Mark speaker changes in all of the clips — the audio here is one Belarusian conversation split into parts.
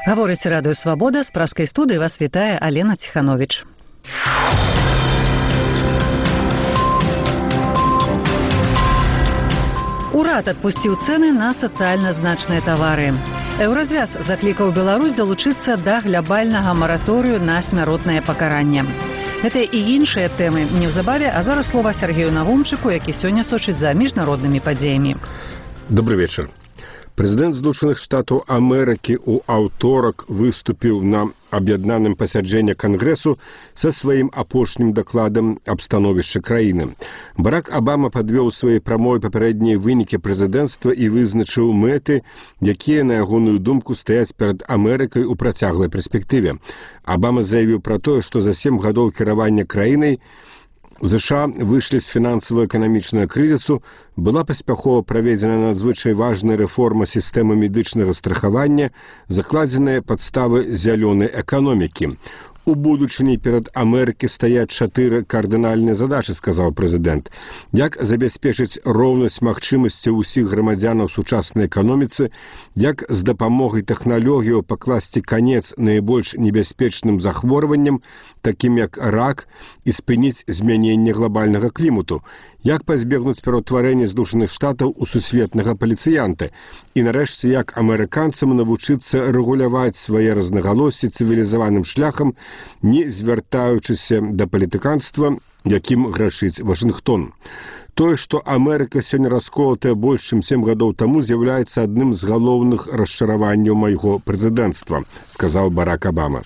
Speaker 1: Гаворыць радыё «Свабода», з праскай студыі вас вітае Алена Ціхановіч. Урад адпусціў цэны на сацыяльна значныя тавары. Еўразвяз заклікаў Беларусь далучыцца да глябальнага мараторыю на смяротнае пакаранне. Гэта і іншыя тэмы неўзабаве, а зараз слова Сергею Навумчыку, які сёння сочыць за міжнароднымі падзеямі.
Speaker 2: Добрый вечер. Прэзідэнт Злучаных Штатаў Амерыкі ў аўторак выступіў на аб'яднаным пасяджэнні Кангрэсу са сваім апошнім дакладам аб становішчы краіны. Барак Абама падвёў свае прамове папярэднія вынікі прэзідэнцтва і вызначыў мэты, якія, на ягоную думку, стаяць перад Амерыкай у працяглай перспектыве. Абама заявіў пра тое, што за 7 гадоў кіравання краінай США выйшлі з фінансава-эканамічнага крызісу, была паспяхова праведзена надзвычай важная рэформа сістэмы медычнага страхавання, закладзеныя падставы зялёнай эканомікі. У будучыні перад Амерыкай стаяць 4 кардынальныя задачы, сказаў прэзідэнт. Як забяспечыць роўнасць магчымасцяў усіх грамадзянаў сучаснай эканоміцы, як з дапамогай тэхналогіяў пакласці канец найбольш небяспечным захворванням, такім як рак, і спыніць змяненне глобальнага клімату, як пазбегнуць пераўтварэння Злучаных Штатаў у сусветнага паліцыянта, і нарэшце, як амерыканцам навучыцца рэгуляваць свае рознагалоссі цывілізаваным шляхам, не звяртаючыся да палітыканства, якім грашыць Вашынгтон. Тое, што Амерыка сёння расколатая больш, чым 7 гадоў таму, з'яўляецца адным з галоўных расчараванняў майго прэзідэнцтва, сказаў Барак Абама.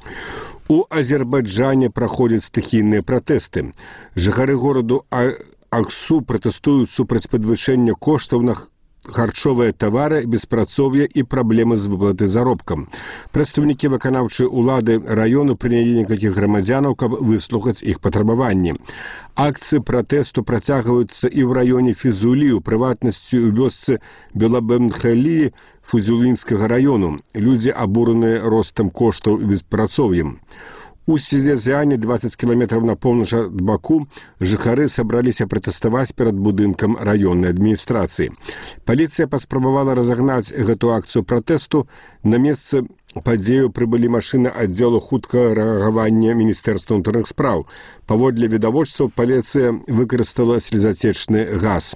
Speaker 2: У Азербайджане праходзяць стыхійныя пратэсты. Жыхары гораду Аксу пратэстуюць супраць падвышэння коштаў на харчовыя тавары, беспрацоўя і праблемы з выплатай заробкам. Прадстаўнікі выканаўчай улады раёну прынялі некалькіх грамадзянаў, каб выслухаць іх патрабаванні. Акцыі пратэсту працягваюцца і ў раёне Фізулі, у прыватнасці ў вёсцы Белабемхалі Фузулінскага раёну. Людзі абураныя ростам коштаў і беспрацоўем. У Сізязяне, 20 кіламетраў на поўнач ад Баку, жыхары сабраліся пратэставаць перад будынкам раённай адміністрацыі. Паліцыя паспрабавала разагнаць гэту акцыю пратэсту. На месцы падзею прыбылі машыны аддзелу хуткага рэагавання Міністэрства ўнутраных спраў. Паводле відавочцаў, паліцыя выкарыстала слезацечны газ.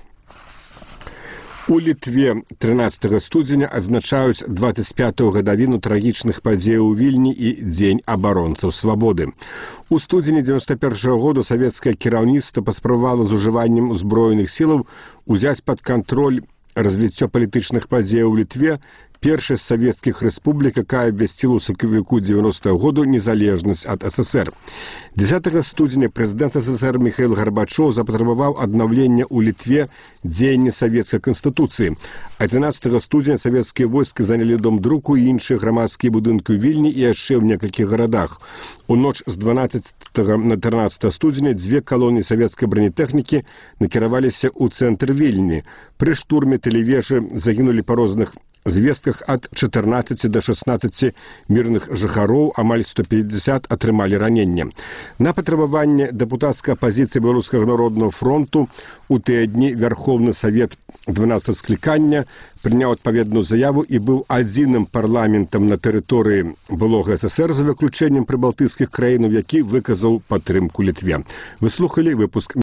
Speaker 2: У Літве 13 студзеня адзначаюць 25-ю гадавіну трагічных падзеяў у Вільні і Дзень абаронцаў свабоды. У студзені 91-го году савецкае кіраўніцтва паспрабавала з ужываннем узброеных сілаў узяць пад кантроль развіццё палітычных падзеяў у Літве, першая з савецкіх рэспублік, якая абвясціла ў сакавіку 90-го году незалежнасць ад СССР. 10 студзеня прэзідэнт СССР Міхаіл Гарбачоў запатрабаваў аднаўлення ў Літве дзеяння савецкай канстытуцыі. 11 студзеня савецкія войскі занялі дом друку і іншыя грамадскія будынкі ў Вільні і яшчэ ў некалькіх гарадах. У ноч з 12 на 13 студзеня 2 калоніі савецкай бронетэхнікі накіраваліся ў цэнтр Вільні. Пры штурме тэлевежы загінулі па розных звестках ад 14 до 16 мірных жыхароў, амаль 150 атрымалі раненне. На патрабаванне дэпутацкай апазіцыі Беларускага народнага фронту у тыя дні Вярхоўны Савет 12 склікання прыняў адпаведную заяву і быў адзіным парламентам на тэрыторыі былога СССР за выключэннем прыбалтыйскіх краінаў, які выказаў падтрымку Літве. Вы слухалі выпуск